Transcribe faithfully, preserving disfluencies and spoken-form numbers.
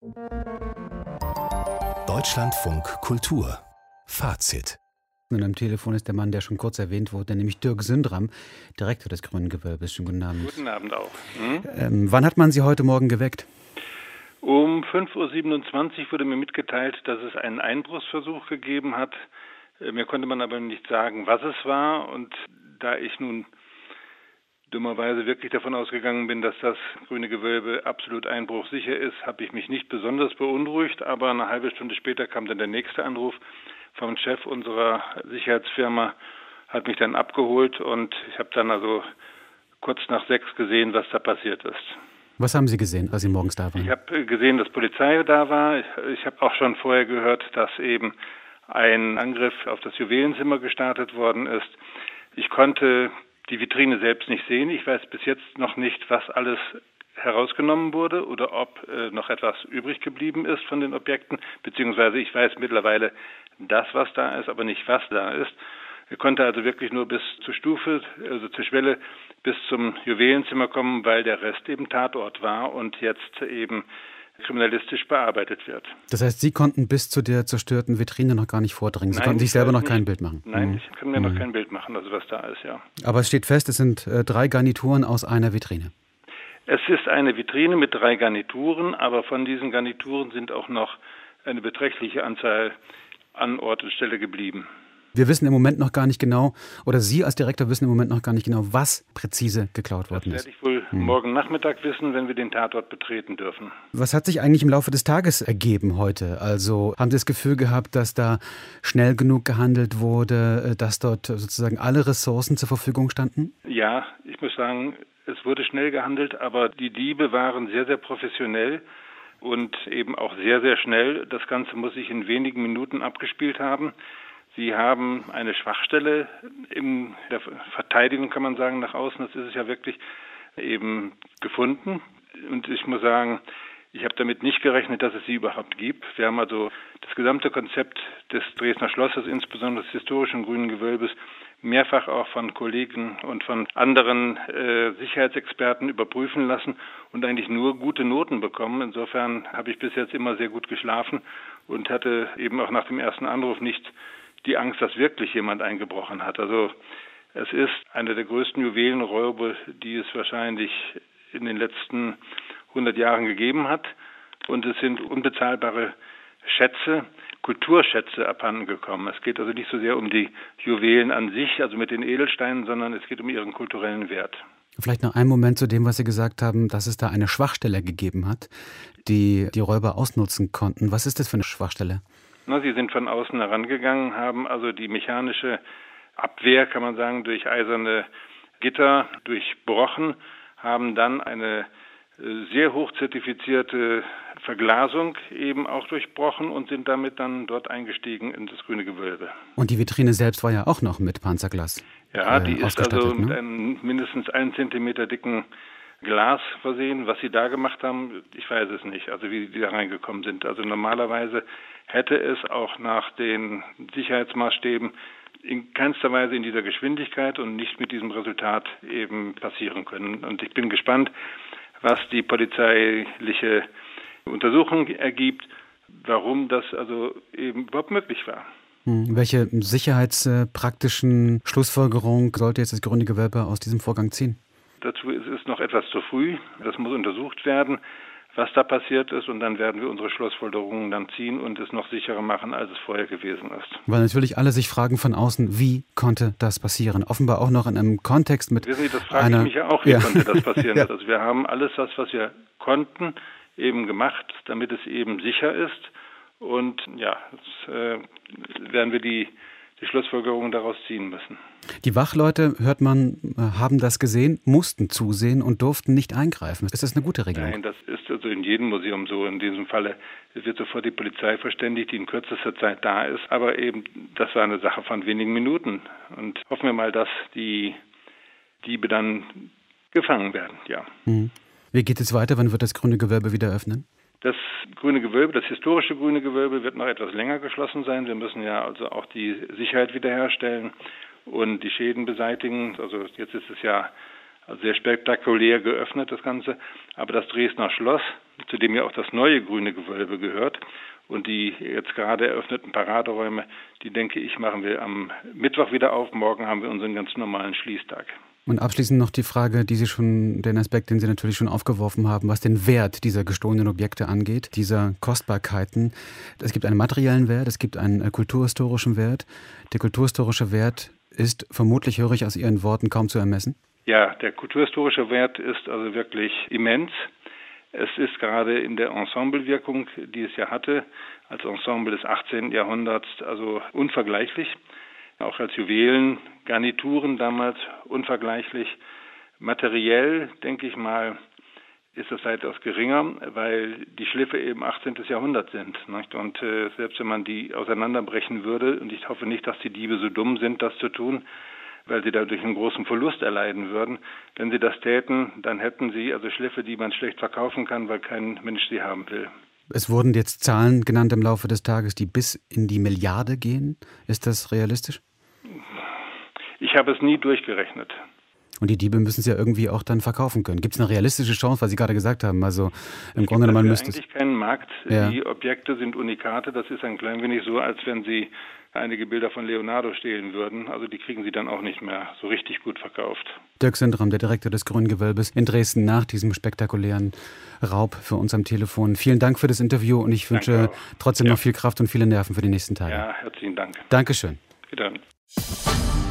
Deutschlandfunk Kultur Fazit. Und am Telefon ist der Mann, der schon kurz erwähnt wurde, nämlich Dirk Sündram, Direktor des Grünen Gewölbes. Schönen guten Abend. Guten Abend auch. Hm? Ähm, wann hat man Sie heute Morgen geweckt? Um fünf Uhr siebenundzwanzig wurde mir mitgeteilt, dass es einen Einbruchsversuch gegeben hat. Mir konnte man aber nicht sagen, was es war. Und da ich nun dummerweise wirklich davon ausgegangen bin, dass das Grüne Gewölbe absolut einbruchsicher ist, habe ich mich nicht besonders beunruhigt. Aber eine halbe Stunde später kam dann der nächste Anruf vom Chef unserer Sicherheitsfirma, hat mich dann abgeholt und ich habe dann also kurz nach sechs gesehen, was da passiert ist. Was haben Sie gesehen, als Sie morgens da waren? Ich habe gesehen, dass Polizei da war. Ich, ich habe auch schon vorher gehört, dass eben ein Angriff auf das Juwelenzimmer gestartet worden ist. Ich konnte die Vitrine selbst nicht sehen. Ich weiß bis jetzt noch nicht, was alles herausgenommen wurde oder ob äh, noch etwas übrig geblieben ist von den Objekten, beziehungsweise ich weiß mittlerweile das, was da ist, aber nicht, was da ist. Er konnte also wirklich nur bis zur Stufe, also zur Schwelle, bis zum Juwelenzimmer kommen, weil der Rest eben Tatort war und jetzt eben kriminalistisch bearbeitet wird. Das heißt, Sie konnten bis zu der zerstörten Vitrine noch gar nicht vordringen? Sie Nein, konnten sich selber noch nicht. kein Bild machen? Nein, mhm. ich kann mir mhm. noch kein Bild machen, also was da ist, ja. Aber es steht fest, es sind äh, drei Garnituren aus einer Vitrine. Es ist eine Vitrine mit drei Garnituren, aber von diesen Garnituren sind auch noch eine beträchtliche Anzahl an Ort und Stelle geblieben. Wir wissen im Moment noch gar nicht genau, oder Sie als Direktor wissen im Moment noch gar nicht genau, was präzise geklaut worden ist. Das werde ich wohl hm. morgen Nachmittag wissen, wenn wir den Tatort betreten dürfen. Was hat sich eigentlich im Laufe des Tages ergeben heute? Also haben Sie das Gefühl gehabt, dass da schnell genug gehandelt wurde, dass dort sozusagen alle Ressourcen zur Verfügung standen? Ja, ich muss sagen, es wurde schnell gehandelt, aber die Diebe waren sehr, sehr professionell und eben auch sehr, sehr schnell. Das Ganze muss sich in wenigen Minuten abgespielt haben. Sie haben eine Schwachstelle in der Verteidigung, kann man sagen, nach außen. Das ist es ja wirklich eben gefunden. Und ich muss sagen, ich habe damit nicht gerechnet, dass es sie überhaupt gibt. Wir haben also das gesamte Konzept des Dresdner Schlosses, insbesondere des historischen Grünen Gewölbes, mehrfach auch von Kollegen und von anderen äh, Sicherheitsexperten überprüfen lassen und eigentlich nur gute Noten bekommen. Insofern habe ich bis jetzt immer sehr gut geschlafen und hatte eben auch nach dem ersten Anruf nicht die Angst, dass wirklich jemand eingebrochen hat. Also es ist eine der größten Juwelenräube, die es wahrscheinlich in den letzten hundert Jahren gegeben hat. Und es sind unbezahlbare Schätze, Kulturschätze abhanden gekommen. Es geht also nicht so sehr um die Juwelen an sich, also mit den Edelsteinen, sondern es geht um ihren kulturellen Wert. Vielleicht noch einen Moment zu dem, was Sie gesagt haben, dass es da eine Schwachstelle gegeben hat, die die Räuber ausnutzen konnten. Was ist das für eine Schwachstelle? Na, sie sind von außen herangegangen, haben also die mechanische Abwehr, kann man sagen, durch eiserne Gitter durchbrochen, haben dann eine sehr hoch zertifizierte Verglasung eben auch durchbrochen und sind damit dann dort eingestiegen in das Grüne Gewölbe. Und die Vitrine selbst war ja auch noch mit Panzerglas Ja, die äh, ist also ne? mit einem mindestens einen Zentimeter dicken Glas versehen. Was sie da gemacht haben, ich weiß es nicht, also wie die da reingekommen sind. Also normalerweise hätte es auch nach den Sicherheitsmaßstäben in keinster Weise in dieser Geschwindigkeit und nicht mit diesem Resultat eben passieren können. Und ich bin gespannt, was die polizeiliche Untersuchung ergibt, warum das also eben überhaupt möglich war. Hm, welche sicherheitspraktischen Schlussfolgerungen sollte jetzt das Grüne Gewölbe aus diesem Vorgang ziehen? Dazu ist es noch etwas zu früh. Das muss untersucht werden, was da passiert ist. Und dann werden wir unsere Schlussfolgerungen dann ziehen und es noch sicherer machen, als es vorher gewesen ist. Weil natürlich alle sich fragen von außen, wie konnte das passieren? Offenbar auch noch in einem Kontext mit Wissen Sie, das frage einer, ich mich ja auch, wie ja. konnte das passieren? ja. Also wir haben alles das, was wir konnten, eben gemacht, damit es eben sicher ist. Und ja, jetzt äh, werden wir die, die Schlussfolgerungen daraus ziehen müssen. Die Wachleute, hört man, haben das gesehen, mussten zusehen und durften nicht eingreifen. Ist das eine gute Regelung? Nein, das ist also in jedem Museum so. In diesem Falle wird sofort die Polizei verständigt, die in kürzester Zeit da ist. Aber eben, das war eine Sache von wenigen Minuten. Und hoffen wir mal, dass die Diebe dann gefangen werden, ja. Mhm. Wie geht es weiter? Wann wird das Grüne Gewölbe wieder öffnen? Das Grüne Gewölbe, das historische Grüne Gewölbe wird noch etwas länger geschlossen sein. Wir müssen ja also auch die Sicherheit wiederherstellen und die Schäden beseitigen. Also jetzt ist es ja sehr spektakulär geöffnet, das Ganze. Aber das Dresdner Schloss, zu dem ja auch das neue grüne Gewölbe gehört. Und die jetzt gerade eröffneten Paraderäume, die, denke ich, machen wir am Mittwoch wieder auf. Morgen haben wir unseren ganz normalen Schließtag. Und abschließend noch die Frage, die Sie schon, den Aspekt, den Sie natürlich schon aufgeworfen haben, was den Wert dieser gestohlenen Objekte angeht, dieser Kostbarkeiten. Es gibt einen materiellen Wert, es gibt einen kulturhistorischen Wert. Der kulturhistorische Wert ist vermutlich, höre ich aus Ihren Worten, kaum zu ermessen? Ja, der kulturhistorische Wert ist also wirklich immens. Es ist gerade in der Ensemblewirkung, die es ja hatte, als Ensemble des achtzehnten Jahrhunderts, also unvergleichlich. Auch als Juwelen, Garnituren damals unvergleichlich. Materiell, denke ich mal, ist es weitaus geringer, weil die Schliffe eben achtzehnten Jahrhundert sind. Nicht? Und äh, selbst wenn man die auseinanderbrechen würde, und ich hoffe nicht, dass die Diebe so dumm sind, das zu tun, weil sie dadurch einen großen Verlust erleiden würden. Wenn sie das täten, dann hätten sie also Schliffe, die man schlecht verkaufen kann, weil kein Mensch sie haben will. Es wurden jetzt Zahlen genannt im Laufe des Tages, die bis in die Milliarde gehen. Ist das realistisch? Ich habe es nie durchgerechnet. Und die Diebe müssen es ja irgendwie auch dann verkaufen können. Gibt es eine realistische Chance, was Sie gerade gesagt haben? Also im Grunde genommen müsste es... Es gibt eigentlich keinen Markt. Ja. Die Objekte sind Unikate. Das ist ein klein wenig so, als wenn Sie einige Bilder von Leonardo stehlen würden. Also die kriegen Sie dann auch nicht mehr so richtig gut verkauft. Dirk Sindram, der Direktor des Grünen Gewölbes in Dresden, nach diesem spektakulären Raub für uns am Telefon. Vielen Dank für das Interview und ich wünsche trotzdem ja. noch viel Kraft und viele Nerven für die nächsten Tage. Ja, herzlichen Dank. Dankeschön. Wiederhören.